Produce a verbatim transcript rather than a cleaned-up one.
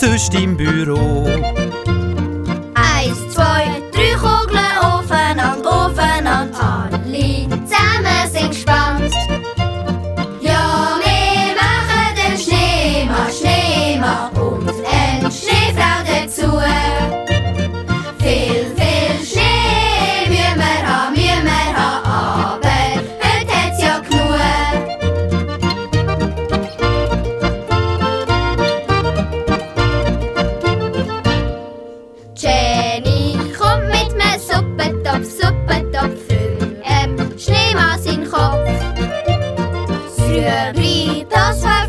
sonst im Büro? Eins, zwei, drei Kugeln aufeinander, aufeinander. Alle zusammen sind gespannt. Ja, wir machen den Schneemann, Schneemann und eine Schneefrau dazu. Viel, viel Schnee müssen wir haben, müssen wir haben, aber heute hat's ja genug. Jenny kommt mit einem Suppentopf, Suppentopf für ähm, Schneemann seinen Kopf. Das Rüebli, das war